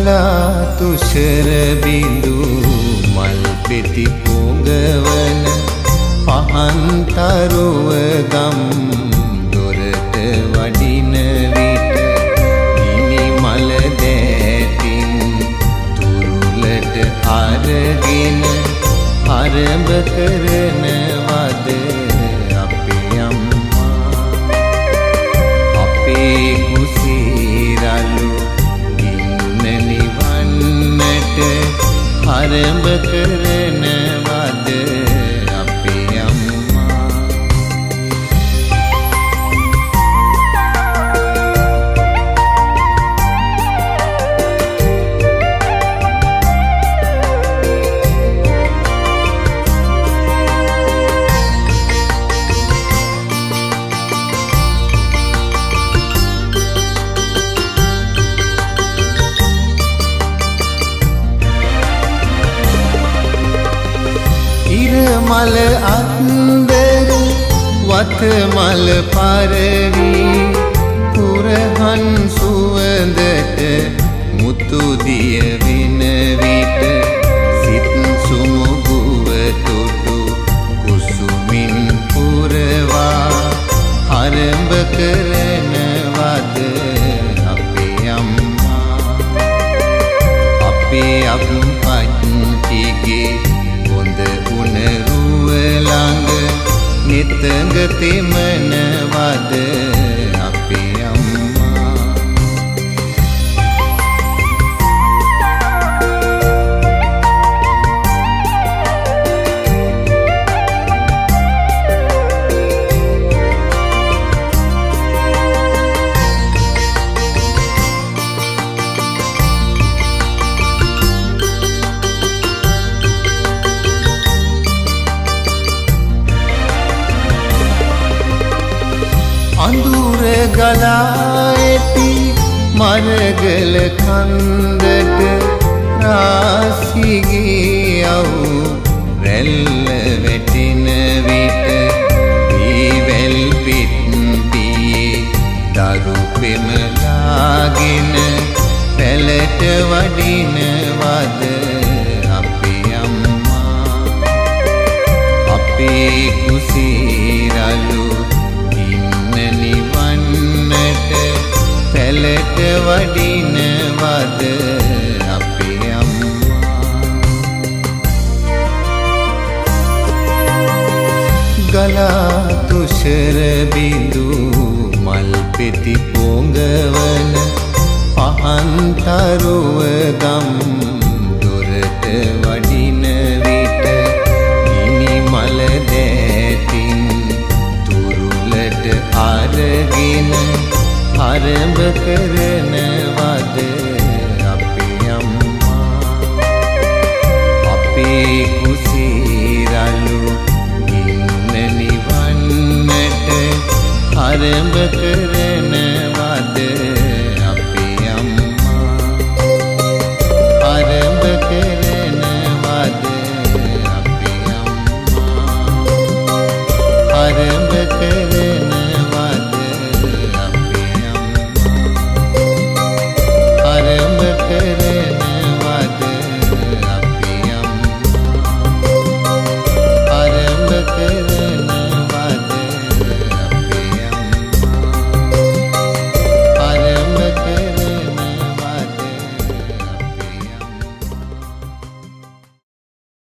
ගලා තුෂර බිඳු මල් පෙති පොඟවන පහන් තරුව ගම් දොරට වඩින විට ගිනි මල දැටින් තුරුලට අරගෙන ආරම්භ කරනවද අපේ අම්මා අපේ කුසිරලු ගින්න නිවන්නට ආරම්භ කරනවද අපේ අම්මා මල අන්දර වත මල පරවි කුරහන් සුවඳට මුතු දිය වෙන විට සිත් සුමුගුව තොටු කුසුමින් පුරවා ආරම්භ කරනවද අපේ අම්මා අපේ අප්පච්චිගේ හොඳ උණරුව ළඟ නිතඟ තෙමනවද අපේ අම්මා අඳුර ගලා ඇති මරගල කන්දට රාසිගේ අවු රැල්ල වැටෙන විට දීවැල් පිටියේ දරු පෙමලාගෙන පැලට වඩිනවද අපේ අම්මා අපේ කුසිරලු නිවන්නට පැලට වඩිනවද අපේ අම්මා ගලා තුෂර බිඳු මල් පෙති පොඟවන පහන් තරුව ගම් දොරට වඩින විට ගිනි මල දැටින් අරගෙන ආරම්භ කරන